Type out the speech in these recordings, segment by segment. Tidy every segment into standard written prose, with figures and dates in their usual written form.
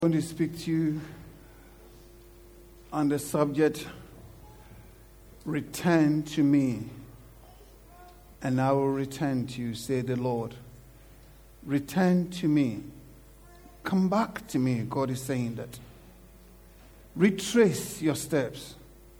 I'm going to speak to you on the subject, return to me, and I will return to you, say the Lord. Return to me. Come back to me, God is saying that. Retrace your steps.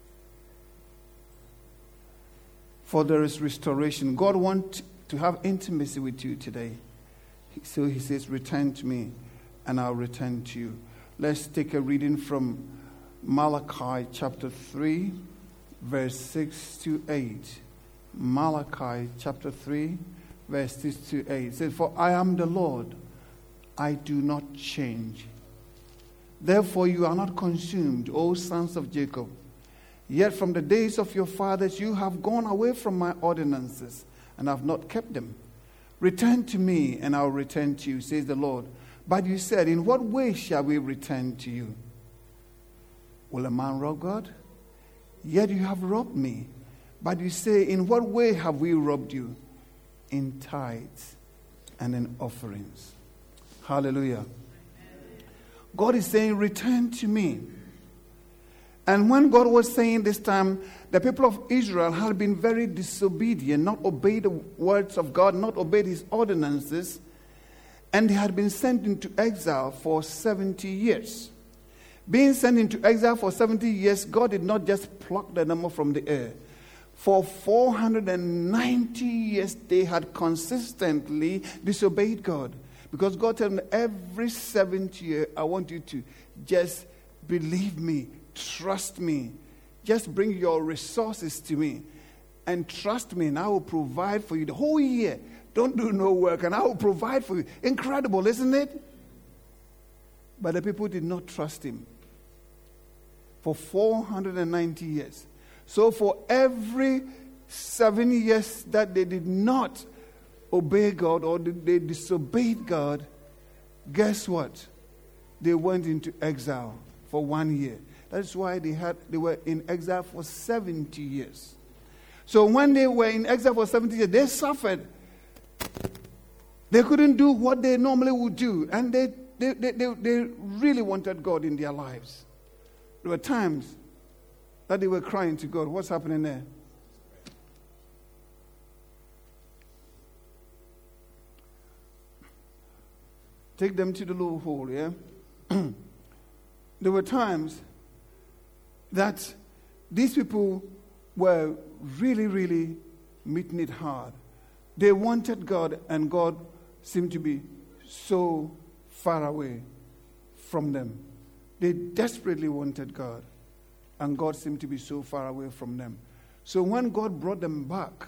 For there is restoration. God wants to have intimacy with you today. So he says, return to me, and I'll return to you. Let's take a reading from Malachi chapter 3, verse 6 to 8. Malachi chapter 3, verse 6 to 8. It says, for I am the Lord, I do not change. Therefore you are not consumed, O sons of Jacob. Yet from the days of your fathers you have gone away from my ordinances, and have not kept them. Return to me, and I will return to you, says the Lord. But you said, in what way shall we return to you? Will a man rob God? Yet you have robbed me. But you say, in what way have we robbed you? In tithes and in offerings. Hallelujah. God is saying, return to me. And when God was saying this time, the people of Israel had been very disobedient, not obeyed the words of God, not obeyed his ordinances, and they had been sent into exile for 70 years. Being sent into exile for 70 years, God did not just pluck the number from the air. For 490 years, they had consistently disobeyed God. Because God told them, every 7th year, I want you to just believe me, trust me. Just bring your resources to me and trust me, and I will provide for you the whole year. Don't do no work, and I will provide for you. Incredible, isn't it? But the people did not trust him for 490 years. So for every 7 years that they did not obey God or they disobeyed God, guess what? They went into exile for 1 year. That's why they were in exile for 70 years. So when they were in exile for 70 years, they suffered. They couldn't do what they normally would do. And they really wanted God in their lives. There were times that they were crying to God. What's happening there? Take them to the little hole, yeah? There were times that these people were really, really meeting it hard. They wanted God, and God seemed to be so far away from them. They desperately wanted God, and God seemed to be so far away from them. So when God brought them back,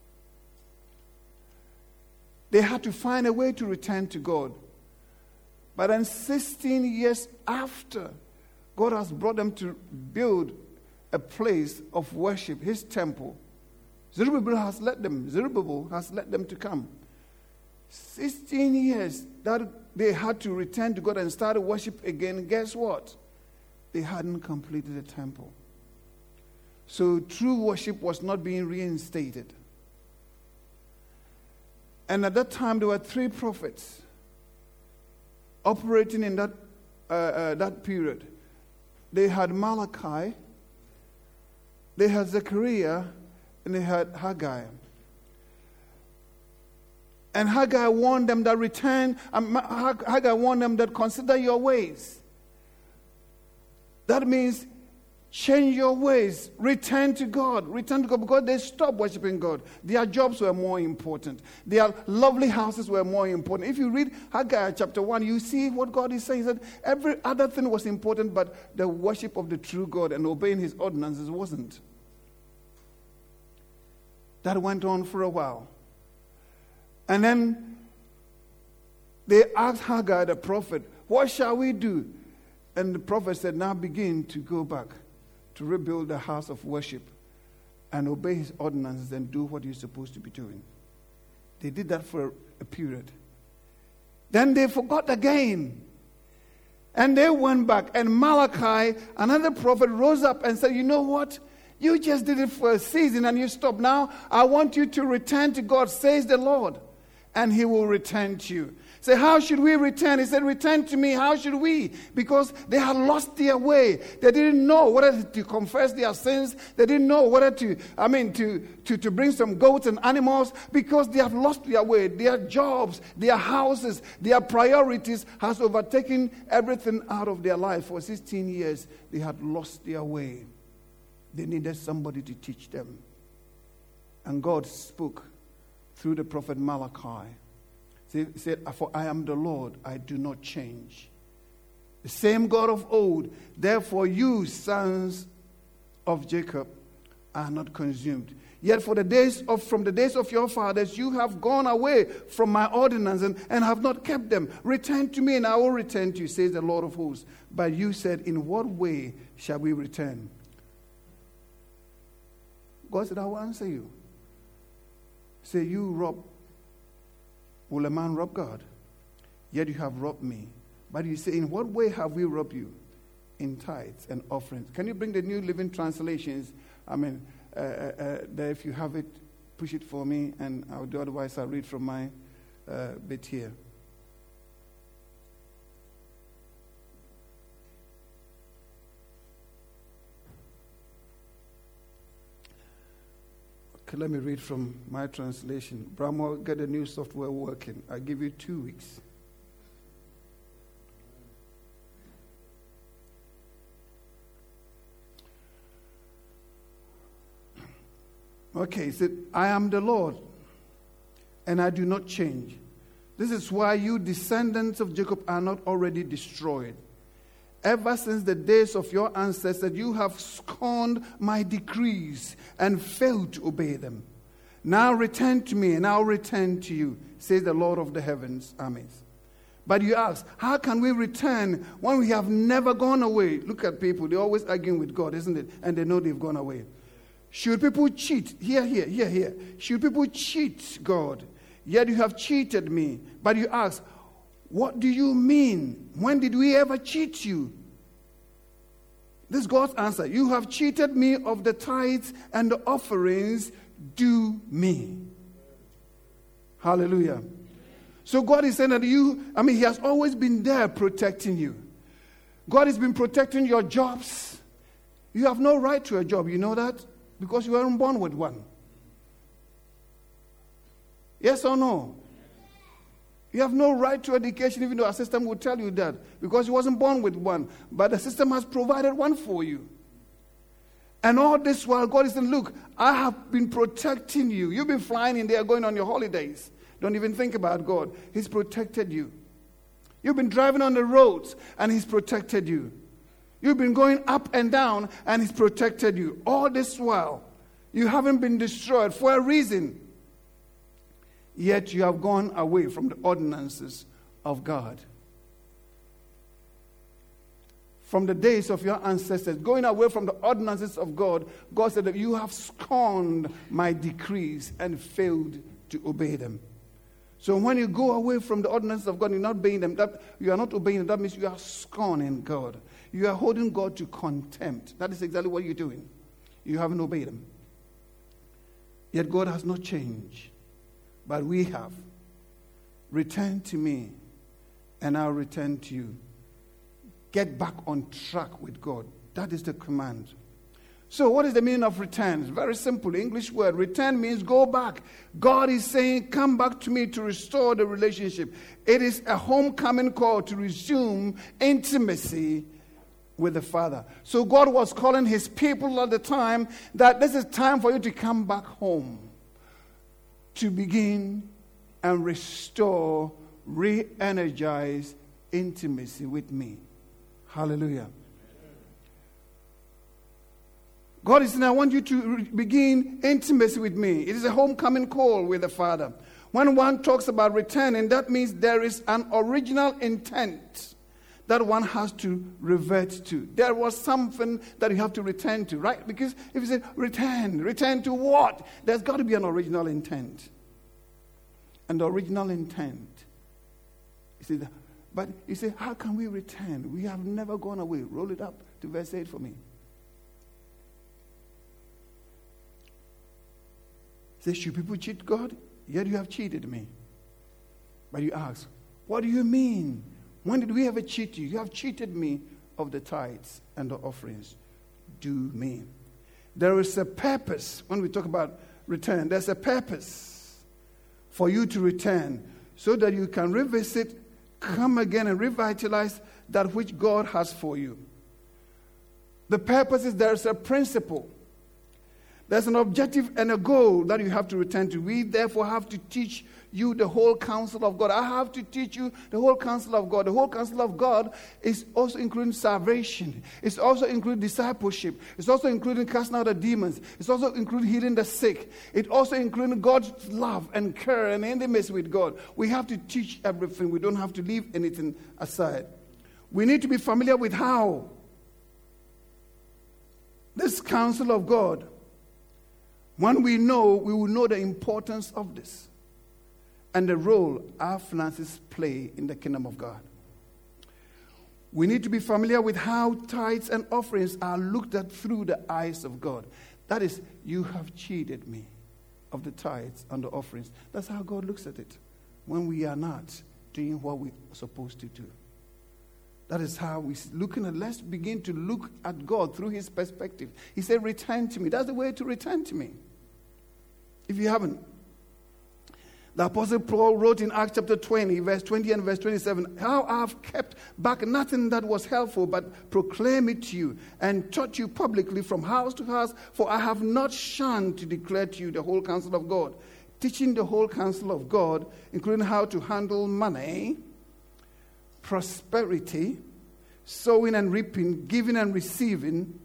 they had to find a way to return to God. But then 16 years after, God has brought them to build a place of worship, his temple. Zerubbabel has let them to come. 16 years that they had to return to God and start worship again. Guess what? They hadn't completed the temple. So true worship was not being reinstated. And at that time, there were 3 prophets operating in that period. They had Malachi, they had Zechariah, and they had Haggai. And Haggai warned them that Haggai warned them that consider your ways. That means change your ways. Return to God. Return to God, because they stopped worshiping God. Their jobs were more important. Their lovely houses were more important. If you read Haggai chapter 1, you see what God is saying. He said every other thing was important, but the worship of the true God and obeying his ordinances wasn't. That went on for a while. And then they asked Haggai the prophet, what shall we do? And the prophet said, now begin to go back to rebuild the house of worship and obey his ordinances and do what you're supposed to be doing. They did that for a period. Then they forgot again. And they went back. And Malachi, another prophet, rose up and said, you know what? You just did it for a season and you stopped. Now I want you to return to God, says the Lord. and he will return to you. Say, how should we return? He said, return to me. How should we? Because they had lost their way. They didn't know whether to confess their sins. They didn't know whether to bring some goats and animals, because they have lost their way. Their jobs, their houses, their priorities has overtaken everything out of their life. For 16 years, they had lost their way. They needed somebody to teach them. And God spoke through the prophet Malachi. He said, for I am the Lord, I do not change. The same God of old, therefore you, sons of Jacob, are not consumed. Yet from the days of your fathers, you have gone away from my ordinances and have not kept them. Return to me, and I will return to you, says the Lord of hosts. But you said, in what way shall we return? God said, I will answer you. Say, you rob. Will a man rob God? Yet you have robbed me. But you say, in what way have we robbed you? In tithes and offerings. Can you bring the New Living Translations? There, if you have it, push it for me, and I'll do otherwise. I'll read from my bit here. Okay, let me read from my translation. Bramwell, get the new software working. I'll give you 2 weeks. Okay, it said, I am the Lord, and I do not change. This is why you descendants of Jacob are not already destroyed. Ever since the days of your ancestors, you have scorned my decrees and failed to obey them. Now return to me, and I'll return to you, says the Lord of the heavens' armies. But you ask, how can we return when we have never gone away? Look at people, they're always arguing with God, isn't it? And they know they've gone away. Should people cheat? Here. Should people cheat God? Yet you have cheated me. But you ask, what do you mean? When did we ever cheat you? This is God's answer. You have cheated me of the tithes and the offerings due me. Hallelujah. So God is saying that He has always been there protecting you. God has been protecting your jobs. You have no right to a job, you know that? Because you weren't born with one. Yes or no? You have no right to education, even though our system will tell you that, because you wasn't born with one. But the system has provided one for you. And all this while, God is saying, look, I have been protecting you. You've been flying in there, going on your holidays. Don't even think about God. He's protected you. You've been driving on the roads, and He's protected you. You've been going up and down, and He's protected you. All this while, you haven't been destroyed for a reason. Yet you have gone away from the ordinances of God. From the days of your ancestors, going away from the ordinances of God, God said that you have scorned my decrees and failed to obey them. So when you go away from the ordinances of God, you're not obeying them. You are not obeying them. That means you are scorning God. You are holding God to contempt. That is exactly what you're doing. You haven't obeyed Him. Yet God has not changed. But we have. Return to me, and I'll return to you. Get back on track with God. That is the command. So what is the meaning of return? It's very simple. The English word return means go back. God is saying, come back to me to restore the relationship. It is a homecoming call to resume intimacy with the Father. So God was calling His people at the time that this is time for you to come back home, to begin and restore, re-energize intimacy with me. Hallelujah. God is saying, I want you to begin intimacy with me. It is a homecoming call with the Father. When one talks about returning, that means there is an original intent that one has to revert to. There was something that you have to return to, right? Because if you say, return to what? There's got to be an original intent. And the original intent, but you say, how can we return? We have never gone away. Roll it up to verse 8 for me. Say, should people cheat God? Yet you have cheated me. But you ask, what do you mean? When did we ever cheat you? You have cheated me of the tithes and the offerings. Do me. There is a purpose when we talk about return. There's a purpose for you to return so that you can revisit, come again and revitalize that which God has for you. The purpose is there's a principle. There's an objective and a goal that you have to return to. We therefore have to teach you the whole counsel of God. I have to teach you the whole counsel of God. The whole counsel of God is also including salvation. It's also including discipleship. It's also including casting out the demons. It's also including healing the sick. It also including God's love and care and intimacy with God. We have to teach everything. We don't have to leave anything aside. We need to be familiar with how this counsel of God, when we know, we will know the importance of this and the role our finances play in the kingdom of God. We need to be familiar with how tithes and offerings are looked at through the eyes of God. That is, you have cheated me of the tithes and the offerings. That's how God looks at it when we are not doing what we're supposed to do. That is how we're looking at, let's begin to look at God through his perspective. He said, return to me. That's the way to return to me. If you haven't. The Apostle Paul wrote in Acts chapter 20, verse 20 and verse 27, how I have kept back nothing that was helpful, but proclaim it to you and taught you publicly from house to house, for I have not shunned to declare to you the whole counsel of God. Teaching the whole counsel of God, including how to handle money, prosperity, sowing and reaping, giving and receiving.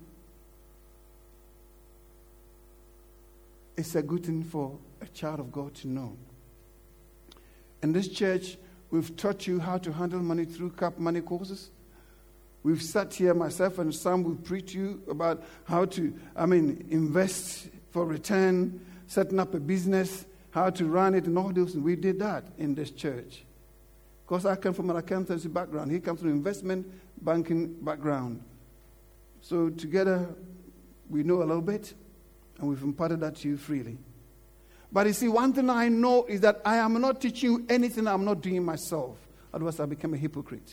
It's a good thing for a child of God to know. In this church, we've taught you how to handle money through CAP money courses. We've sat here, myself and Sam, will preach you about how to, invest for return, setting up a business, how to run it, and all those. And we did that in this church. Because I come from an accountancy background. He comes from an investment banking background. So together, we know a little bit, and we've imparted that to you freely. But you see, one thing I know is that I am not teaching you anything I'm not doing myself. Otherwise, I become a hypocrite.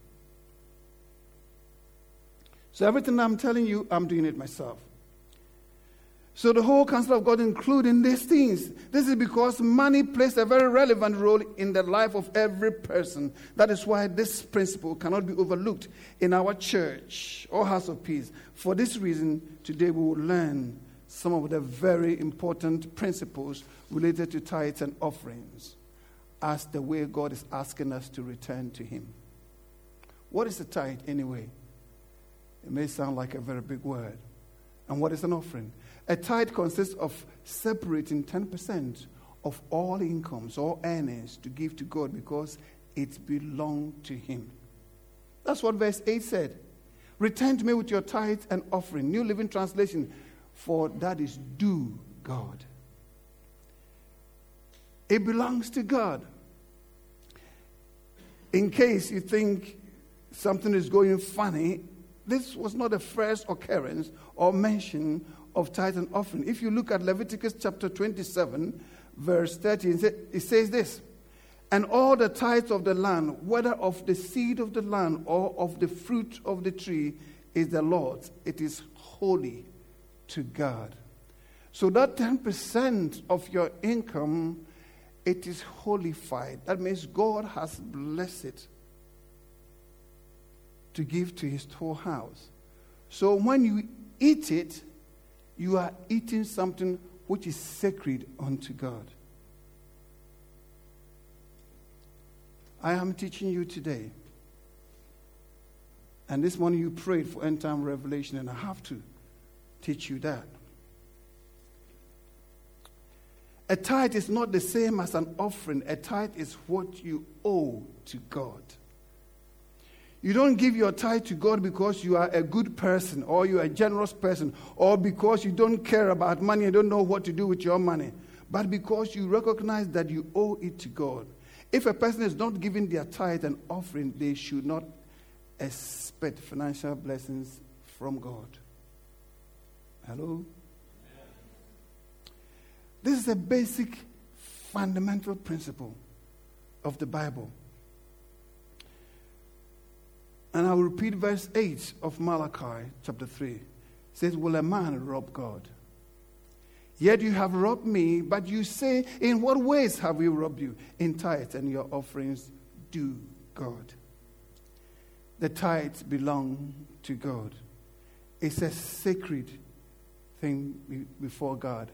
So everything I'm telling you, I'm doing it myself. So the whole counsel of God including these things. This is because money plays a very relevant role in the life of every person. That is why this principle cannot be overlooked in our church or house of peace. For this reason, today we will learn some of the very important principles related to tithes and offerings as the way God is asking us to return to him. What is a tithe anyway? It may sound like a very big word. And what is an offering? A tithe consists of separating 10% of all incomes or earnings to give to God because it belongs to him. That's what verse 8 said. Return to me with your tithe and offering. New Living Translation. For that is due God. It belongs to God. In case you think something is going funny, this was not the first occurrence or mention of tithe and offering. If you look at Leviticus chapter 27, verse 30, it says this, and all the tithes of the land, whether of the seed of the land or of the fruit of the tree, is the Lord's. It is holy to God. So that 10% of your income, it is holified. That means God has blessed it to give to his storehouse. So when you eat it, you are eating something which is sacred unto God. I am teaching you today. And this morning you prayed for end time revelation, and I have to teach you that. A tithe is not the same as an offering. A tithe is what you owe to God. You don't give your tithe to God because you are a good person or you are a generous person or because you don't care about money and don't know what to do with your money, but because you recognize that you owe it to God. If a person is not giving their tithe and offering, they should not expect financial blessings from God. Hello? This is a basic, fundamental principle of the Bible. And I will repeat verse 8 of Malachi chapter 3. It says, will a man rob God? Yet you have robbed me, but you say, in what ways have we robbed you? In tithes and your offerings due God. The tithes belong to God. It's a sacred thing before God.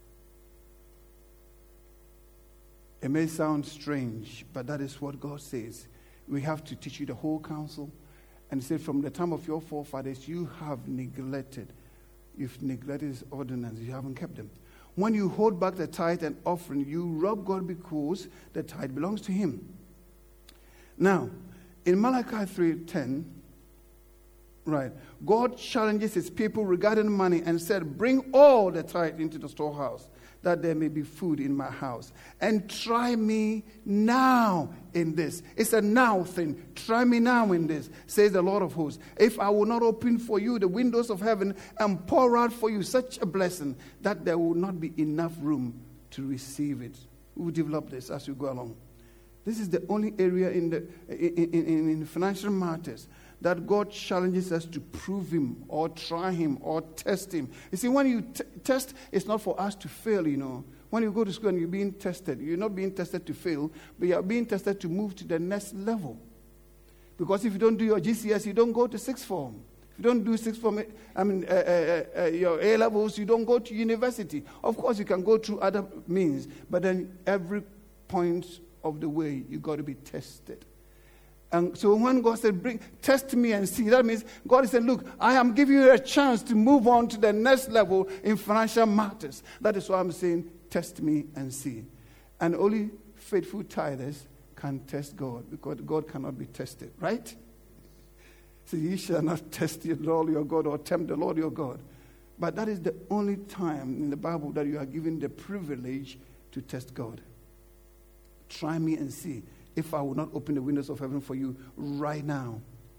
It may sound strange, but that is what God says. We have to teach you the whole counsel. And he said, from the time of your forefathers, you have neglected. You've neglected his ordinances. You haven't kept them. When you hold back the tithe and offering, you rob God because the tithe belongs to him. Now, in Malachi 3:10, right, God challenges his people regarding money and said, bring all the tithe into the storehouse, that there may be food in my house. And try me now in this. It's a now thing. Try me now in this, says the Lord of hosts. If I will not open for you the windows of heaven and pour out for you such a blessing that there will not be enough room to receive it. We will develop this as we go along. This is the only area in financial matters that God challenges us to prove him or try him or test him. You see, when you test, it's not for us to fail, you know. When you go to school and you're being tested, you're not being tested to fail, but you're being tested to move to the next level. Because if you don't do your GCS, you don't go to sixth form. If you don't do sixth form, your A levels, you don't go to university. Of course, you can go through other means, but then every point of the way, you got to be tested. And so when God said, test me and see, that means God said, look, I am giving you a chance to move on to the next level in financial matters. That is why I'm saying, test me and see. And only faithful tithers can test God, because God cannot be tested, right? So you shall not test the Lord your God or tempt the Lord your God. But that is the only time in the Bible that you are given the privilege to test God. Try me and see if I will not open the windows of heaven for you right now.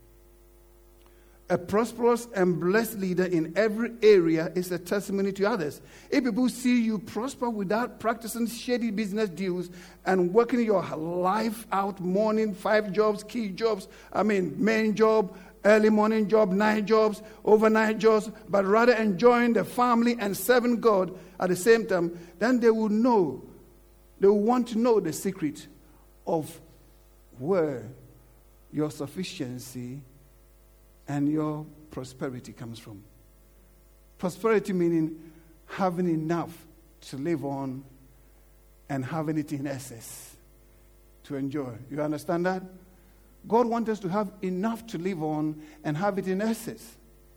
A prosperous and blessed leader in every area is a testimony to others. If people see you prosper without practicing shady business deals and working your life out, morning, 5 jobs, key jobs, main job, early morning job, night jobs, overnight jobs, but rather enjoying the family and serving God at the same time, then they will want to know the secret of where your sufficiency and your prosperity comes from. Prosperity meaning having enough to live on and having it in excess to enjoy. You understand that? God wants us to have enough to live on and have it in excess.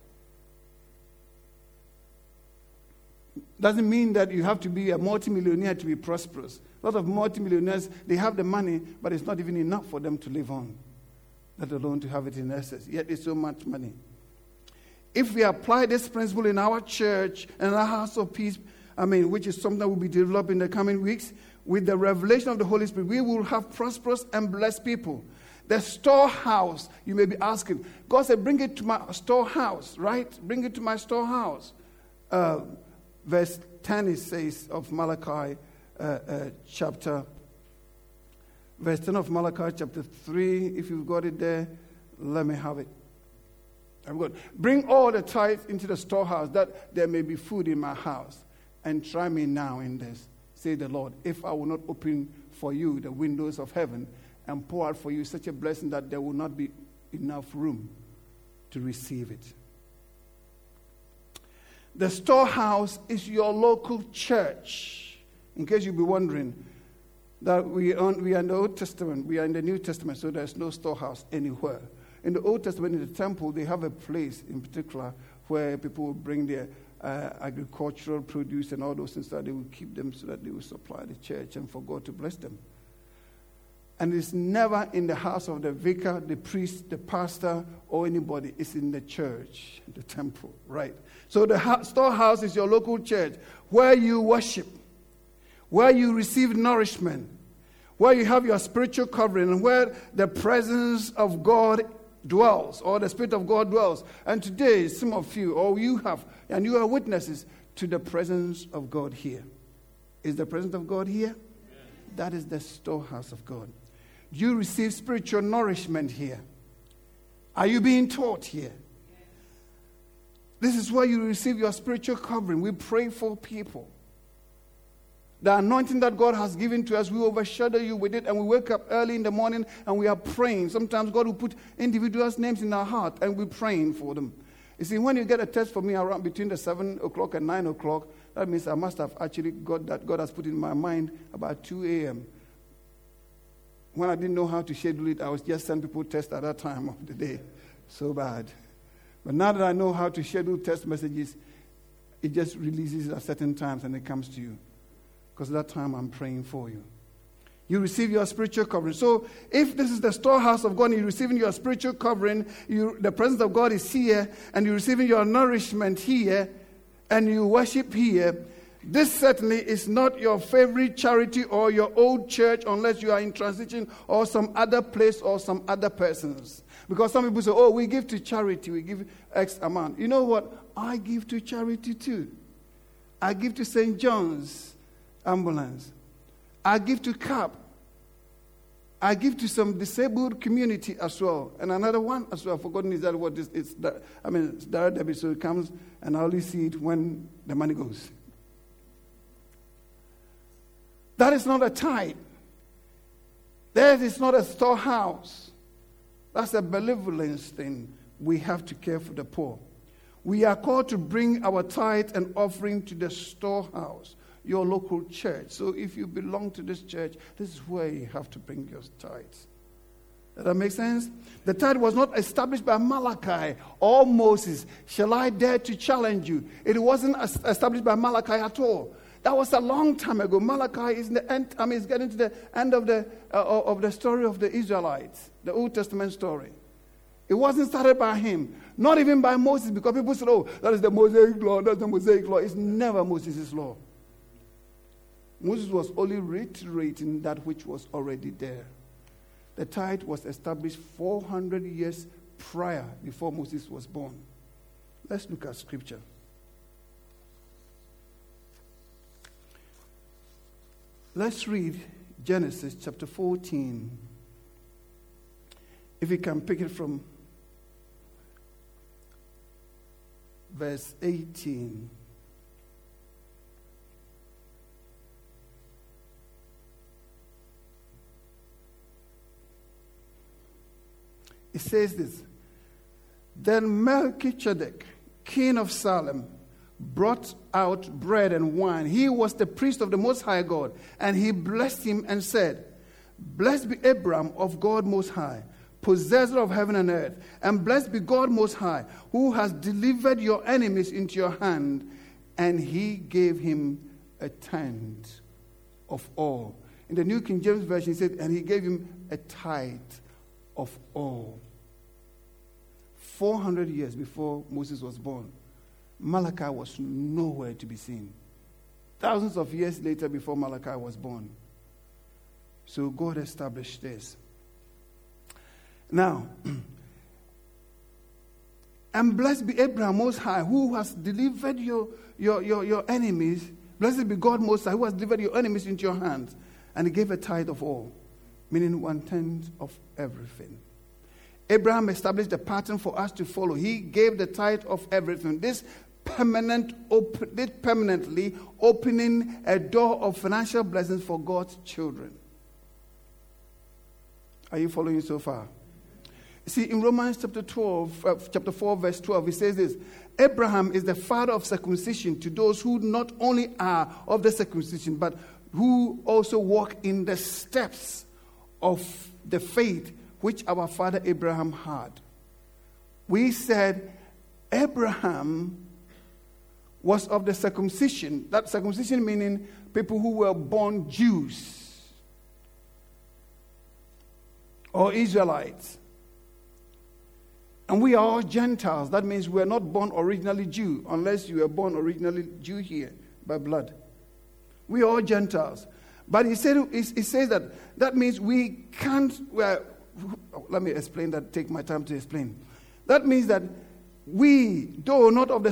Doesn't mean that you have to be a multimillionaire to be prosperous. A lot of multimillionaires, they have the money, but it's not even enough for them to live on, let alone to have it in excess. Yet it's so much money. If we apply this principle in our church and our house of peace, which is something that will be developed in the coming weeks, with the revelation of the Holy Spirit, we will have prosperous and blessed people. The storehouse, you may be asking, God said, bring it to my storehouse, right? Bring it to my storehouse. Verse 10, it says of Malachi verse 10 of Malachi chapter 3, if you've got it there, let me have it. I'm good. Bring all the tithes into the storehouse, that there may be food in my house, and try me now in this, say the Lord, if I will not open for you the windows of heaven and pour out for you such a blessing that there will not be enough room to receive it. The storehouse is your local church. In case you'll be wondering, that we are in the Old Testament, we are in the New Testament, so there's no storehouse anywhere. In the Old Testament, in the temple, they have a place in particular where people will bring their agricultural produce and all those things, that they will keep them so that they will supply the church and for God to bless them. And it's never in the house of the vicar, the priest, the pastor, or anybody. It's in the church, the temple, right? So the storehouse is your local church, where you worship, where you receive nourishment, where you have your spiritual covering, and where the presence of God dwells, or the Spirit of God dwells. And today, some of you, or you have, and you are witnesses to the presence of God here. Is the presence of God here? Yes. That is the storehouse of God. You receive spiritual nourishment here. Are you being taught here? This is where you receive your spiritual covering. We pray for people. The anointing that God has given to us, we overshadow you with it, and we wake up early in the morning and we are praying. Sometimes God will put individuals' names in our heart and we're praying for them. You see, when you get a text from me around between the 7 o'clock and 9 o'clock, that means I must have actually got that God has put in my mind about 2 a.m. When I didn't know how to schedule it, I was just sending people text at that time of the day. So bad. But now that I know how to schedule text messages, it just releases at certain times and it comes to you. Because at that time I'm praying for you. You receive your spiritual covering. So if this is the storehouse of God and you're receiving your spiritual covering, the presence of God is here, and you're receiving your nourishment here, and you worship here, this certainly is not your favorite charity or your old church unless you are in transition or some other place or some other persons. Because some people say, oh, we give to charity, we give X amount. You know what? I give to charity too. I give to St. John's Ambulance. I give to CAP. I give to some disabled community as well. And another one as well. I've forgotten is that what this is. It's direct debit, so it comes and I only see it when the money goes. That is not a tithe. That is not a storehouse. That's a benevolence thing. We have to care for the poor. We are called to bring our tithe and offering to the storehouse, your local church. So if you belong to this church, this is where you have to bring your tithes. Does that make sense? The tithe was not established by Malachi or Moses. Shall I dare to challenge you? It wasn't established by Malachi at all. That was a long time ago. Malachi is in the end. It's getting to the end of the story of the Israelites, the Old Testament story. It wasn't started by him, not even by Moses, because people said, "Oh, that is the Mosaic law. That's the Mosaic law." It's never Moses' law. Moses was only reiterating that which was already there. The tithe was established 400 years prior, before Moses was born. Let's look at scripture. Let's read Genesis chapter 14. If you can pick it from verse 18. It says this: Then Melchizedek, king of Salem, brought out bread and wine. He was the priest of the Most High God, and he blessed him and said, Blessed be Abram of God Most High, possessor of heaven and earth, and blessed be God Most High, who has delivered your enemies into your hand. And he gave him a tenth of all. In the New King James Version, he said, and he gave him a tithe of all. 400 years before Moses was born, Malachi was nowhere to be seen. Thousands of years later, before Malachi was born. So God established this. Now, and blessed be Abraham Most High, who has delivered your enemies. Blessed be God Most High, who has delivered your enemies into your hands. And he gave a tithe of all, meaning 1/10 of everything. Abraham established a pattern for us to follow. He gave the tithe of everything. This permanently opening a door of financial blessings for God's children. Are you following so far? See, in Romans chapter 4, verse 12, it says this: Abraham is the father of circumcision to those who not only are of the circumcision, but who also walk in the steps of the faith which our father Abraham had. We said Abraham was of the circumcision. That circumcision meaning people who were born Jews or Israelites. And we are all Gentiles. That means we are not born originally Jew, unless you were born originally Jew here by blood. We are all Gentiles. But he says that means we can't. Let me explain that. Take my time to explain. That means that we, though not of the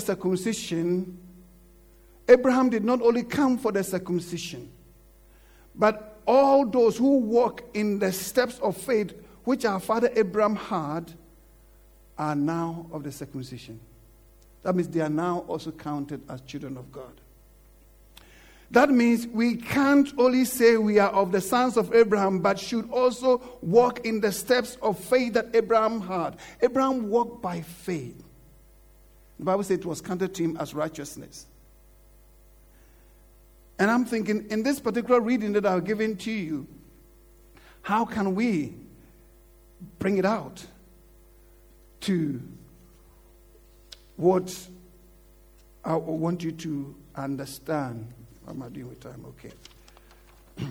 circumcision, Abraham did not only come for the circumcision, but all those who walk in the steps of faith which our father Abraham had are now of the circumcision. That means they are now also counted as children of God. That means we can't only say we are of the sons of Abraham, but should also walk in the steps of faith that Abraham had. Abraham walked by faith. The Bible says it was counted to him as righteousness. And I'm thinking, in this particular reading that I've given to you, how can we bring it out to what I want you to understand? What am I doing with time? Okay.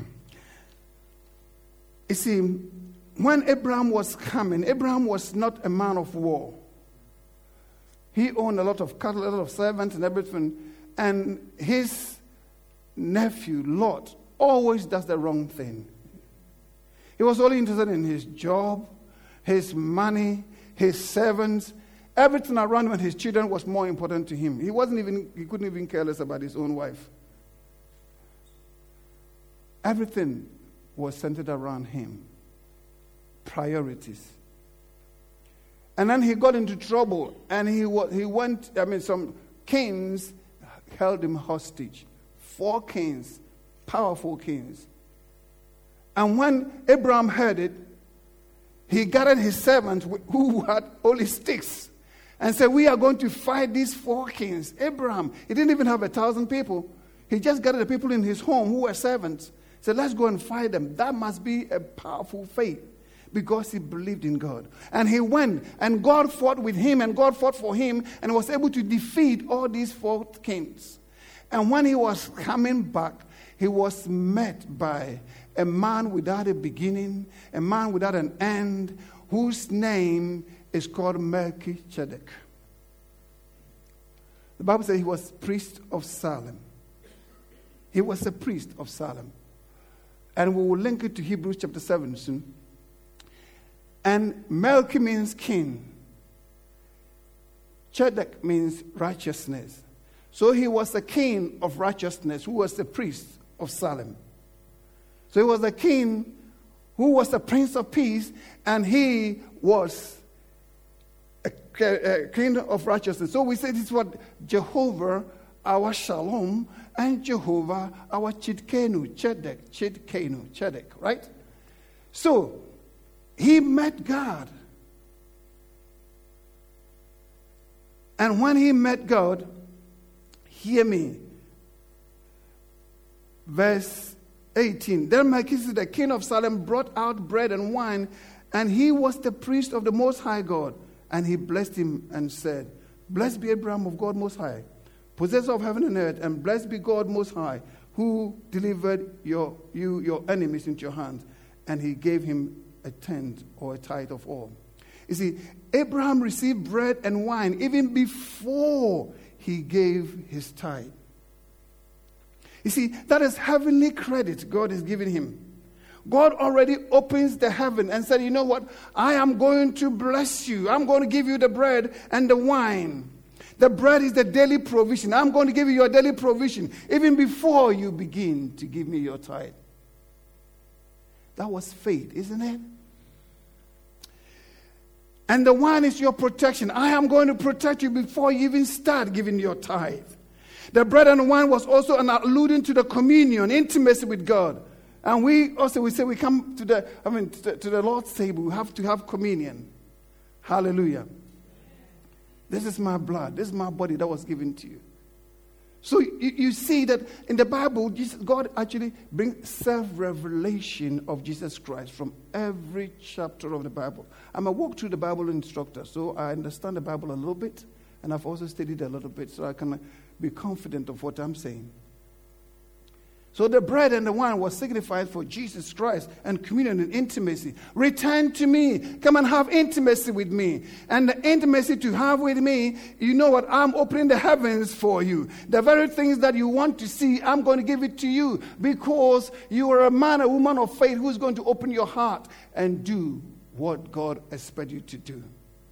You see, when Abraham was coming, Abraham was not a man of war. He owned a lot of cattle, a lot of servants and everything. And his nephew, Lot, always does the wrong thing. He was only interested in his job, his money, his servants. Everything around him and his children was more important to him. He couldn't even care less about his own wife. Everything was centered around him. Priorities. And then he got into trouble, and some kings held him hostage. 4 kings, powerful kings. And when Abraham heard it, he gathered his servants who had only sticks and said, we are going to fight these 4 kings. Abraham, he didn't even have 1,000 people. He just gathered the people in his home who were servants. He said, let's go and fight them. That must be a powerful faith because he believed in God. And he went, and God fought with him, and God fought for him, and was able to defeat all these 4 kings. And when he was coming back, he was met by a man without a beginning, a man without an end, whose name is called Melchizedek. The Bible says he was priest of Salem. He was a priest of Salem. And we will link it to Hebrews chapter 7 soon. And Melchi means king. Chedek means righteousness. So he was the king of righteousness who was the priest of Salem. So he was the king who was the prince of peace, and he was a king of righteousness. So we say this is what Jehovah, our Shalom, and Jehovah, our Chidkenu, Chedek, right? So he met God. And when he met God, hear me. Verse 18. Then Melchizedek, the king of Salem, brought out bread and wine, and he was the priest of the Most High God. And he blessed him and said, blessed be Abraham of God Most High, possessor of heaven and earth, and blessed be God Most High, who delivered your enemies into your hands. And he gave him a tenth or a tithe of all. You see, Abraham received bread and wine even before he gave his tithe. You see, that is heavenly credit God is giving him. God already opens the heaven and said, you know what? I am going to bless you. I'm going to give you the bread and the wine. The bread is the daily provision. I'm going to give you your daily provision even before you begin to give me your tithe. That was faith, isn't it? And the wine is your protection. I am going to protect you before you even start giving your tithe. The bread and wine was also an alluding to the communion, intimacy with God. And we say we come to the Lord's table, we have to have communion. Hallelujah. This is my blood. This is my body that was given to you. So you see that in the Bible, God actually brings self-revelation of Jesus Christ from every chapter of the Bible. I'm a walk through the Bible instructor, so I understand the Bible a little bit, and I've also studied a little bit, so I can be confident of what I'm saying. So the bread and the wine was signified for Jesus Christ and communion and intimacy. Return to me. Come and have intimacy with me. And the intimacy to have with me, you know what? I'm opening the heavens for you. The very things that you want to see, I'm going to give it to you because you are a man, a woman of faith who's going to open your heart and do what God expects you to do.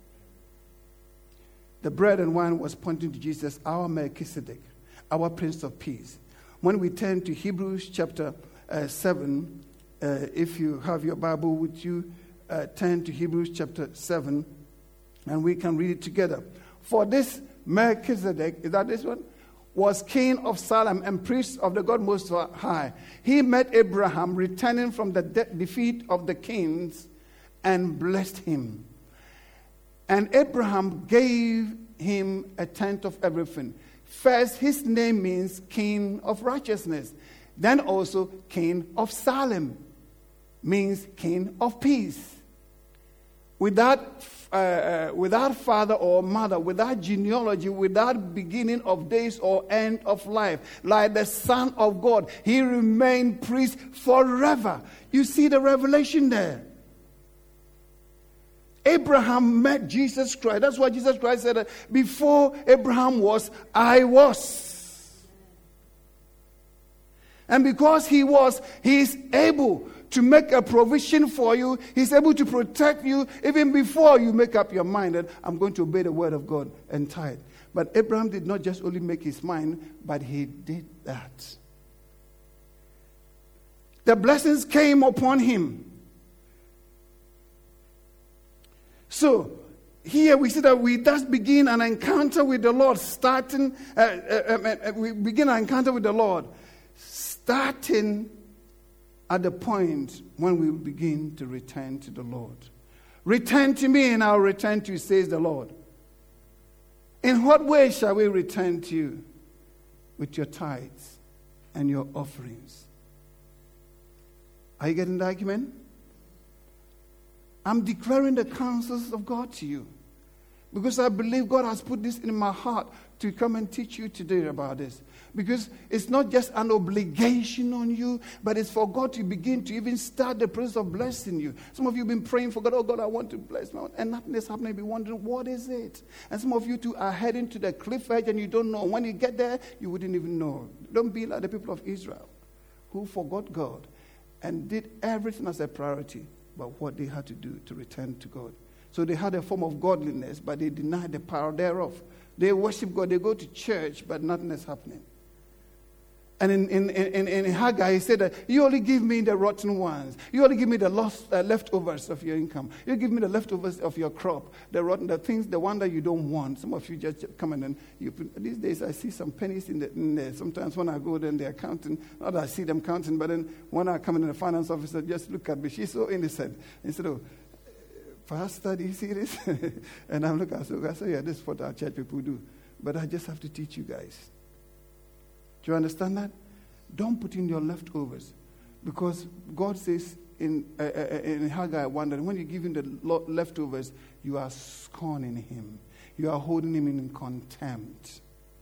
The bread and wine was pointing to Jesus, our Melchizedek, our Prince of Peace. When we turn to Hebrews chapter 7, If you have your Bible with you, turn to Hebrews chapter 7, and we can read it together. For this Melchizedek, is that this one? Was king of Salem and priest of the God Most High. He met Abraham returning from the defeat of the kings and blessed him. And Abraham gave him a tenth of everything. First, his name means king of righteousness. Then also king of Salem means king of peace. Without father or mother, without genealogy, without beginning of days or end of life, like the Son of God, he remained priest forever. You see the revelation there. Abraham met Jesus Christ. That's why Jesus Christ said that before Abraham was, I was. And because he was, he is able to make a provision for you. He's able to protect you even before you make up your mind that I'm going to obey the word of God and tithe. But Abraham did not just only make his mind, but he did that. The blessings came upon him. So, here we see that we thus begin an encounter with the Lord, we begin an encounter with the Lord, starting at the point when we begin to return to the Lord. Return to me and I'll return to you, says the Lord. In what way shall we return to you? With your tithes and your offerings. Are you getting the argument? I'm declaring the counsels of God to you because I believe God has put this in my heart to come and teach you today about this. Because it's not just an obligation on you, but it's for God to begin to even start the process of blessing you. Some of you have been praying for God, oh God, I want to bless me, and nothing is happening. You'll be wondering, what is it? And some of you too are heading to the cliff edge and you don't know. When you get there, you wouldn't even know. Don't be like the people of Israel who forgot God and did everything as a priority but what they had to do to return to God. So they had a form of godliness, but they denied the power thereof. They worship God, they go to church, but nothing is happening. And in Haggai, he said that you only give me the rotten ones. You only give me the leftovers of your income. You give me the leftovers of your crop, the rotten, the things, the one that you don't want. Some of you just come in and you put, these days I see some pennies in there. Sometimes when I go there, they're counting. Not that I see them counting, but then when I come in, the finance officer just look at me. She's so innocent. Instead of, Pastor, do you see this? And I'm looking at her. I say, yeah, this is what our church people do. But I just have to teach you guys. Do you understand that? Don't put in your leftovers. Because God says in Haggai 1 that when you give him the leftovers, you are scorning him. You are holding him in contempt.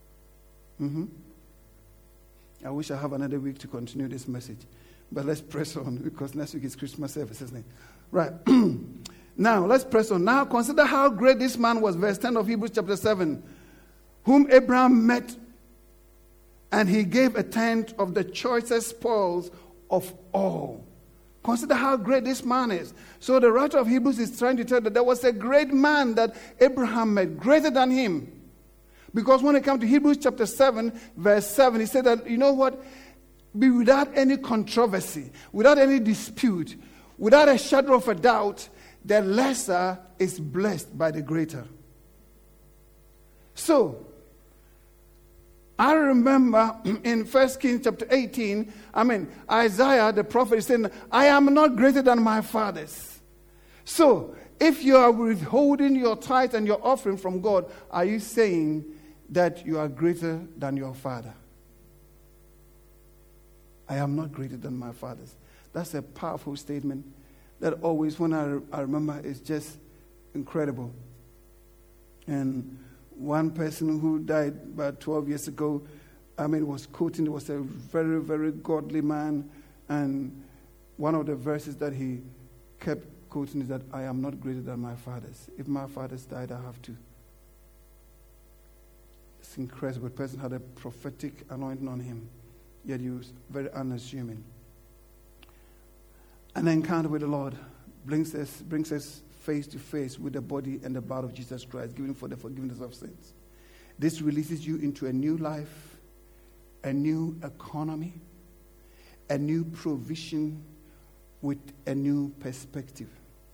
I wish I have another week to continue this message. But let's press on because next week is Christmas service, isn't it? Right. Now, let's press on. Now, consider how great this man was. Verse 10 of Hebrews chapter 7. Whom Abraham met, and he gave a tenth of the choicest spoils of all. Consider how great this man is. So the writer of Hebrews is trying to tell that there was a great man that Abraham met, greater than him. Because when it comes to Hebrews chapter 7, verse 7, he said that, you know what? Be without any controversy, without any dispute, without a shadow of a doubt, the lesser is blessed by the greater. So, I remember in 1 Kings chapter 18, Isaiah the prophet is saying, I am not greater than my fathers. So, if you are withholding your tithe and your offering from God, are you saying that you are greater than your father? I am not greater than my fathers. That's a powerful statement that always, when I remember, is just incredible. And one person who died about 12 years ago, was quoting, it was a very, very godly man. And one of the verses that he kept quoting is that I am not greater than my fathers. If my fathers died, I have to. It's incredible. The person had a prophetic anointing on him, yet he was very unassuming. An encounter with the Lord brings us face to face with the body and the blood of Jesus Christ, given for the forgiveness of sins. This releases you into a new life, a new economy, a new provision with a new perspective.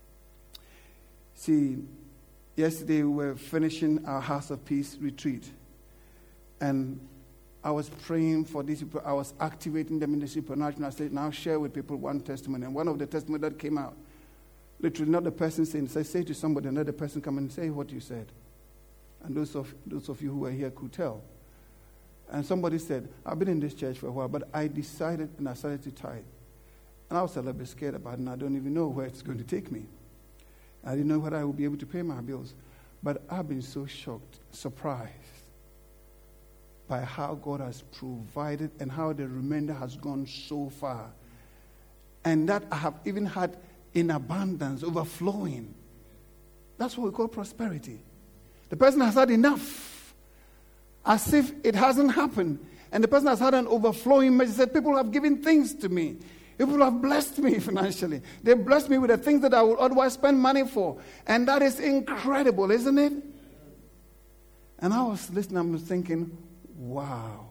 See, yesterday we were finishing our House of Peace retreat, and I was praying for these people. I was activating them in the supernatural. I said, now share with people one testimony. And one of the testimonies that came out, literally not the person saying, say to somebody, another person come and say what you said. And those of you who were here could tell. And somebody said, I've been in this church for a while, but I decided and I started to tithe. And I was a little bit scared about it, and I don't even know where it's going to take me. I didn't know whether I would be able to pay my bills. But I've been so shocked, surprised by how God has provided and how the remainder has gone so far. And that I have even had in abundance, overflowing. That's what we call prosperity. The person has had enough, as if it hasn't happened. And the person has had an overflowing message. Said, people have given things to me. People have blessed me financially. They blessed me with the things that I would otherwise spend money for. And that is incredible, isn't it? And I was listening, I was thinking, wow.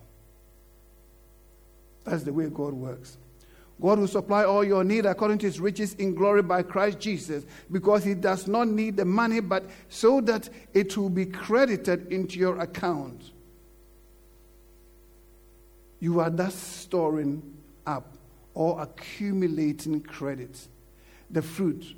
That's the way God works. God will supply all your need according to his riches in glory by Christ Jesus, because he does not need the money, but so that it will be credited into your account. You are thus storing up or accumulating credit, the fruit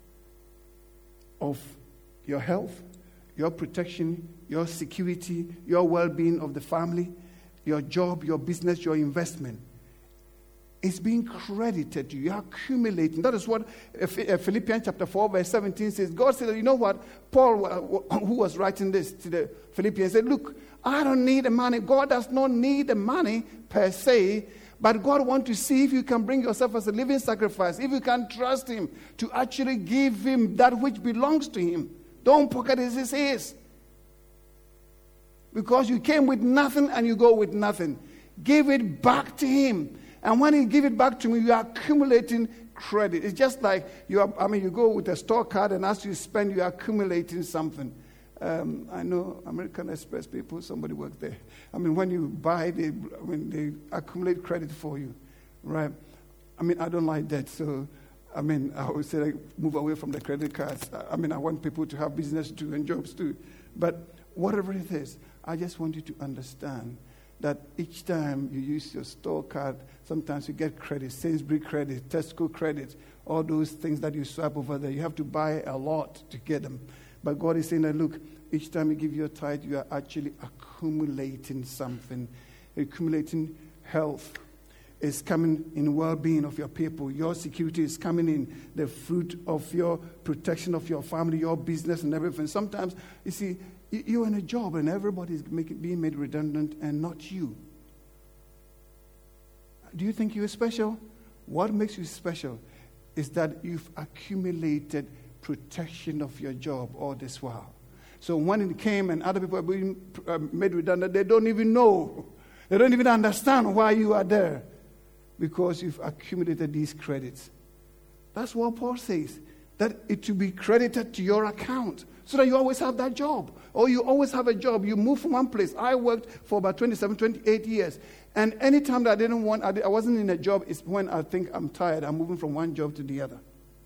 of your health, your protection, your security, your well-being of the family, your job, your business, your investment. It's being credited to you. You're accumulating. That is what Philippians chapter 4 verse 17 says. God said, you know what? Paul, who was writing this to the Philippians, said, look, I don't need the money. God does not need the money per se, but God wants to see if you can bring yourself as a living sacrifice, if you can trust him to actually give him that which belongs to him. Don't pocket it as his. Because you came with nothing and you go with nothing. Give it back to him. And when you give it back to me, you are accumulating credit. It's just like you go with a store card, and as you spend, you are accumulating something. I know American Express people, somebody worked there. When you buy, they accumulate credit for you, right? I don't like that. So, I would say move away from the credit cards. I want people to have business too and jobs too. But whatever it is, I just want you to understand that each time you use your store card, sometimes you get credit, Sainsbury credit, Tesco credit, all those things that you swipe over there. You have to buy a lot to get them. But God is saying that, look, each time you give your tithe, you are actually accumulating something, accumulating health. Is coming in well-being of your people. Your security is coming in the fruit of your protection of your family, your business and everything. Sometimes, you see, you're in a job and everybody's being made redundant and not you. Do you think you're special? What makes you special is that you've accumulated protection of your job all this while. So when it came and other people are being made redundant, they don't even know. They don't even understand why you are there. Because you've accumulated these credits. That's what Paul says. That it will be credited to your account. So that you always have that job. Or you always have a job. You move from one place. I worked for about 27, 28 years. And any time that I wasn't in a job, is when I think I'm tired. I'm moving from one job to the other.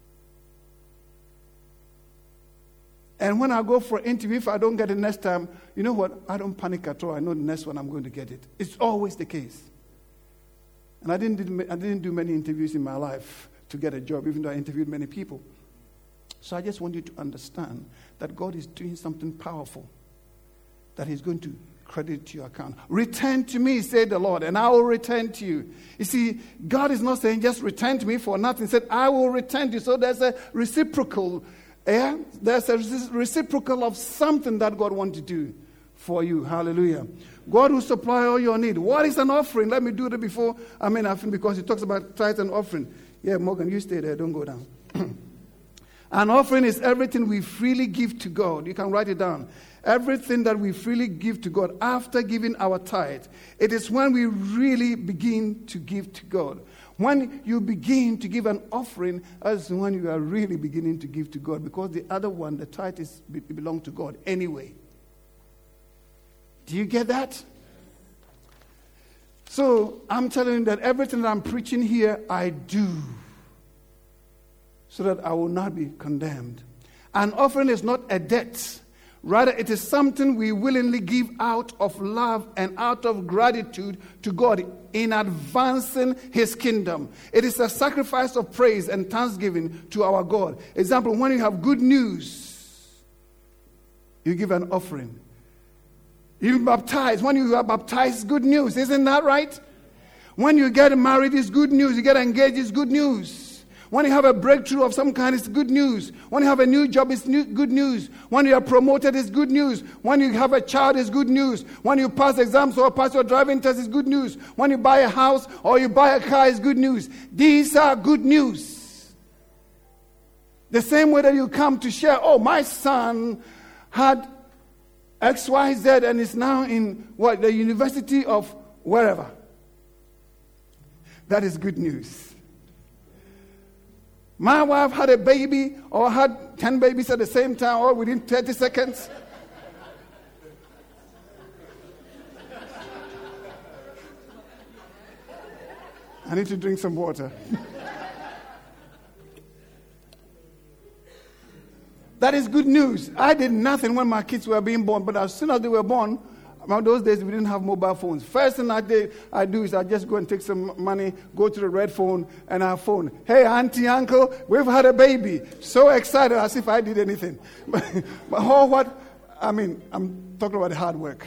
And when I go for an interview, if I don't get it next time, you know what? I don't panic at all. I know the next one I'm going to get it. It's always the case. And I didn't do many interviews in my life to get a job, even though I interviewed many people. So I just want you to understand that God is doing something powerful, that he's going to credit to your account. Return to me, said the Lord, and I will return to you. You see, God is not saying just return to me for nothing. He said, I will return to you. So there's a reciprocal, there's a reciprocal of something that God wants to do for you. Hallelujah. God will supply all your need. What is an offering? Let me do that before because it talks about tithe and offering. Yeah, Morgan, you stay there. Don't go down. An offering is everything we freely give to God. You can write it down. Everything that we freely give to God after giving our tithe. It is when we really begin to give to God. When you begin to give an offering, that's when you are really beginning to give to God. Because the other one, the tithe, belongs to God anyway. Do you get that? So I'm telling you that everything that I'm preaching here, I do. so that I will not be condemned. An offering is not a debt. Rather, it is something we willingly give out of love and out of gratitude to God in advancing His kingdom. It is a sacrifice of praise and thanksgiving to our God. Example, when you have good news, you give an offering. You baptize. When you are baptized, good news. Isn't that right? When you get married, it's good news. You get engaged, it's good news. When you have a breakthrough of some kind, it's good news. When you have a new job, it's good news. When you are promoted, it's good news. When you have a child, it's good news. When you pass exams or pass your driving test, it's good news. When you buy a house or you buy a car, it's good news. These are good news. The same way that you come to share, oh, my son had XYZ and is now in the University of wherever. That is good news. My wife had a baby or had 10 babies at the same time or within 30 seconds. I need to drink some water. That is good news. I did nothing when my kids were being born, but as soon as they were born, those days we didn't have mobile phones. First thing I do is I just go and take some money, go to the red phone and our phone. Hey, auntie, uncle, we've had a baby. So excited as if I did anything. But I'm talking about the hard work.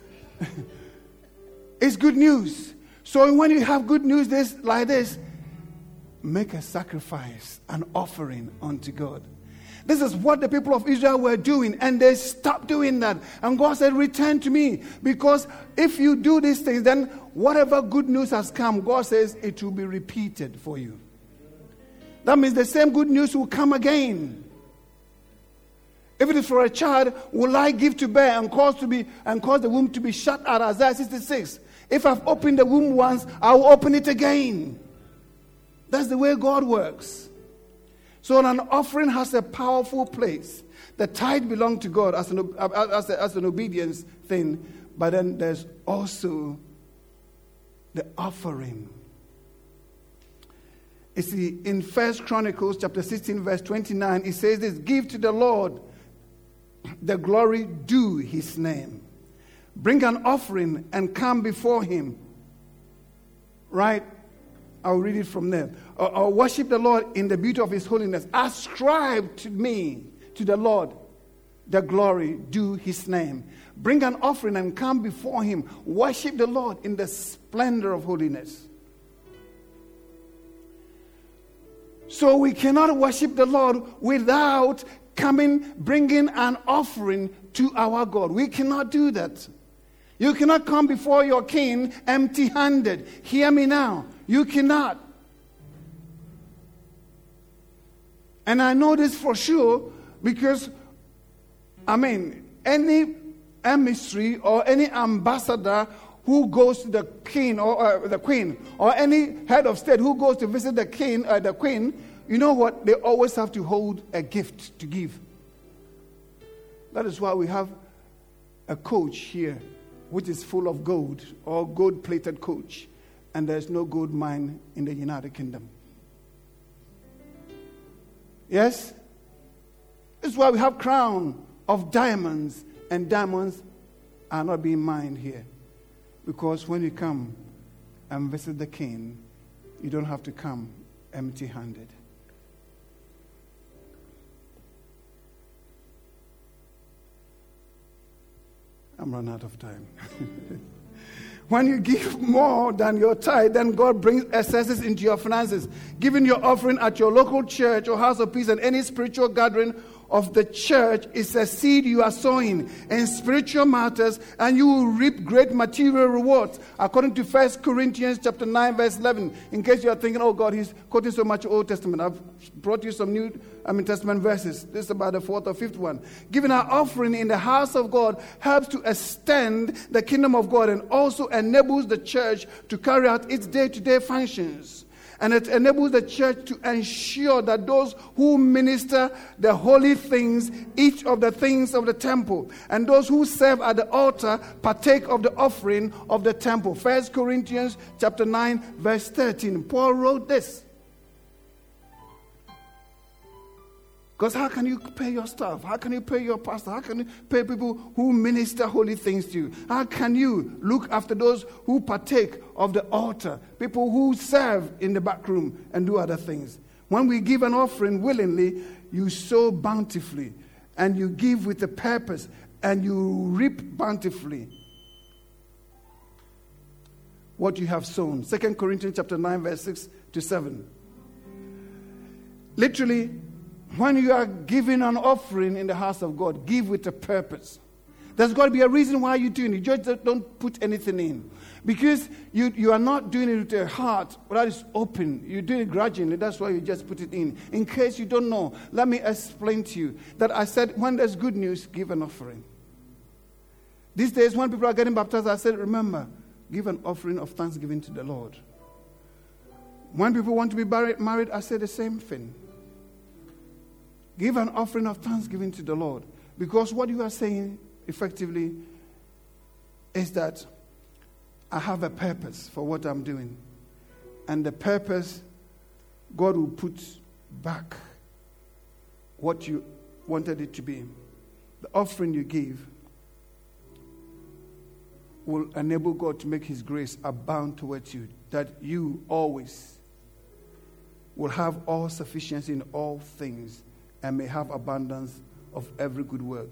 It's good news. So when you have good news like this, make a sacrifice, an offering unto God. This is what the people of Israel were doing, and they stopped doing that. And God said, return to me, because if you do these things, then whatever good news has come, God says it will be repeated for you. That means the same good news will come again. If it is for a child, will I give to bear and cause the womb to be shut out? Isaiah 66. If I've opened the womb once, I will open it again. That's the way God works. So an offering has a powerful place. The tithe belongs to God as an obedience thing, but then there's also the offering. You see, in 1 Chronicles chapter 16, verse 29, it says this: give to the Lord the glory due His name. Bring an offering and come before Him. Right? I'll read it from there. Or worship the Lord in the beauty of His holiness. Ascribe to me, to the Lord, the glory due His name. Bring an offering and come before Him. Worship the Lord in the splendor of holiness. So we cannot worship the Lord without bringing an offering to our God. We cannot do that. You cannot come before your King empty-handed. Hear me now. You cannot. And I know this for sure because, any emissary or any ambassador who goes to the king or the queen, or any head of state who goes to visit the king or the queen, you know what? They always have to hold a gift to give. That is why we have a coach here, which is full of gold, or gold-plated coach. And there's no gold mine in the United Kingdom. Yes? This is why we have crown of diamonds, and diamonds are not being mined here. Because when you come and visit the king, you don't have to come empty-handed. I'm running out of time. When you give more than your tithe, then God brings excesses into your finances. Giving your offering at your local church or house of peace and any spiritual gathering of the church is a seed you are sowing in spiritual matters, and you will reap great material rewards, according to 1 Corinthians chapter 9, verse 11. In case you are thinking, oh God, he's quoting so much Old Testament. I've brought you some New Testament verses. This is about the fourth or fifth one. Giving our offering in the house of God helps to extend the kingdom of God and also enables the church to carry out its day-to-day functions. And it enables the church to ensure that those who minister the holy things eat of the things of the temple, and those who serve at the altar partake of the offering of the temple. 1 Corinthians chapter 9, verse 13. Paul wrote this. Because how can you pay your staff? How can you pay your pastor? How can you pay people who minister holy things to you? How can you look after those who partake of the altar? People who serve in the back room and do other things. When we give an offering willingly, you sow bountifully. And you give with a purpose. And you reap bountifully what you have sown. 2 Corinthians chapter 9, verse 6 to 7. Literally, when you are giving an offering in the house of God, give with a purpose. There's got to be a reason why you're doing it. You just don't put anything in. Because you are not doing it with a heart that is open. You're doing it grudgingly. That's why you just put it in. In case you don't know, let me explain to you that I said when there's good news, give an offering. These days when people are getting baptized, I said, remember, give an offering of thanksgiving to the Lord. When people want to be married, I say the same thing. Give an offering of thanksgiving to the Lord. Because what you are saying effectively is that I have a purpose for what I'm doing. And the purpose, God will put back what you wanted it to be. The offering you give will enable God to make his grace abound towards you, that you always will have all sufficiency in all things and may have abundance of every good work.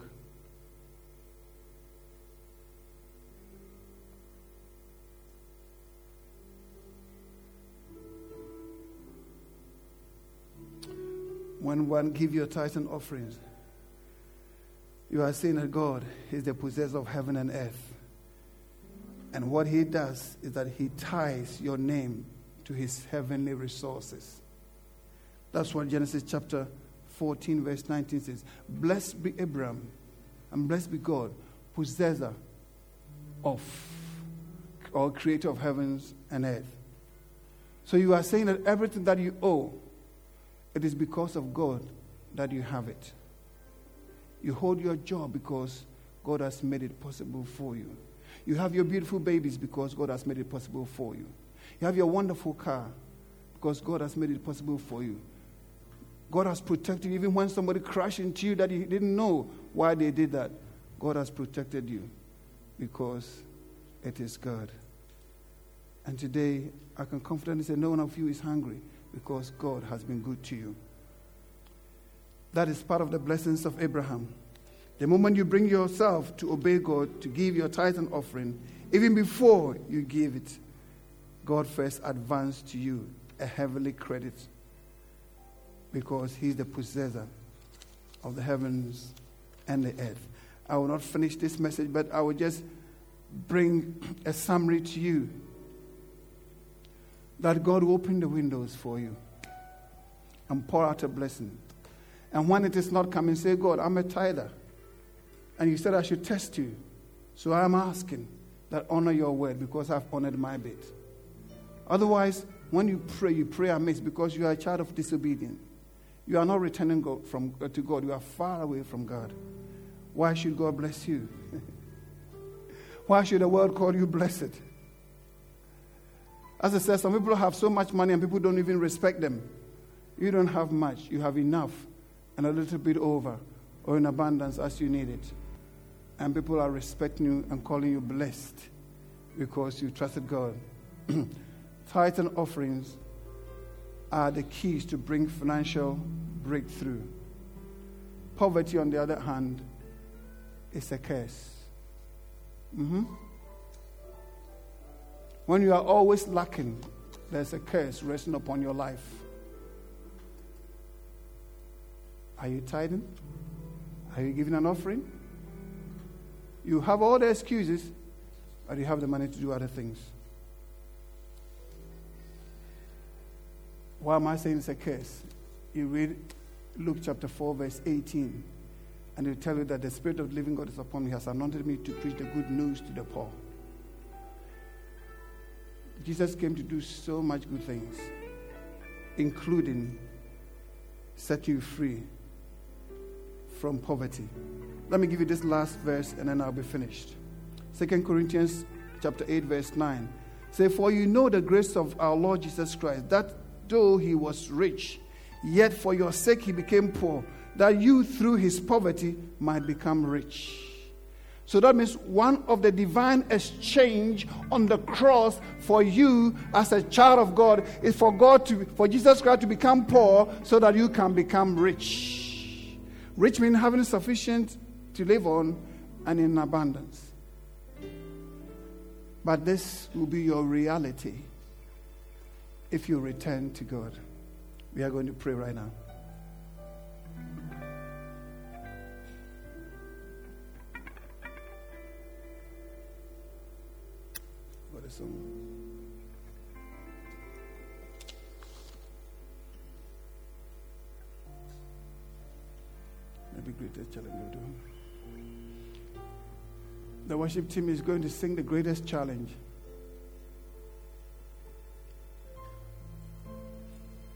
When one gives your tithes and offerings, you are saying that God is the possessor of heaven and earth. And what he does is that he ties your name to his heavenly resources. That's what Genesis chapter 14 verse 19 says. Blessed be Abraham and blessed be God, possessor of, or creator of heavens and earth. So you are saying that everything that you owe, it is because of God that you have it. You hold your job because God has made it possible for you. You have your beautiful babies because God has made it possible for you. You have your wonderful car because God has made it possible for you. God has protected you even when somebody crashed into you that you didn't know why they did that. God has protected you because it is God. And today, I can confidently say no one of you is hungry because God has been good to you. That is part of the blessings of Abraham. The moment you bring yourself to obey God, to give your tithe and offering, even before you give it, God first advanced to you a heavenly credit because he's the possessor of the heavens and the earth. I will not finish this message, but I will just bring a summary to you that God will open the windows for you and pour out a blessing. And when it is not coming, say, God, I'm a tither. And you said I should test you. So I'm asking that honor your word because I've honored my bit. Otherwise, when you pray amiss because you are a child of disobedience. You are not returning to God. You are far away from God. Why should God bless you? Why should the world call you blessed? As I said, some people have so much money and people don't even respect them. You don't have much. You have enough and a little bit over or in abundance as you need it. And people are respecting you and calling you blessed because you trusted God. Tithes and offerings are the keys to bring financial breakthrough. Poverty, on the other hand, is a curse. When you are always lacking, there's a curse resting upon your life. Are you tithing? Are you giving an offering? You have all the excuses, but you have the money to do other things. Why am I saying it's a curse? You read Luke chapter 4, verse 18, and it will tell you that the Spirit of the living God is upon me, has anointed me to preach the good news to the poor. Jesus came to do so much good things, including set you free from poverty. Let me give you this last verse and then I'll be finished. 2 Corinthians chapter 8, verse 9. Say, for you know the grace of our Lord Jesus Christ, that though he was rich, yet for your sake he became poor, that you through his poverty might become rich. So that means one of the divine exchange on the cross for you as a child of God is for Jesus Christ to become poor so that you can become rich. Rich means having sufficient to live on and in abundance. But this will be your reality if you return to God. We are going to pray right now. Maybe greatest challenge we'll do. The worship team is going to sing the greatest challenge.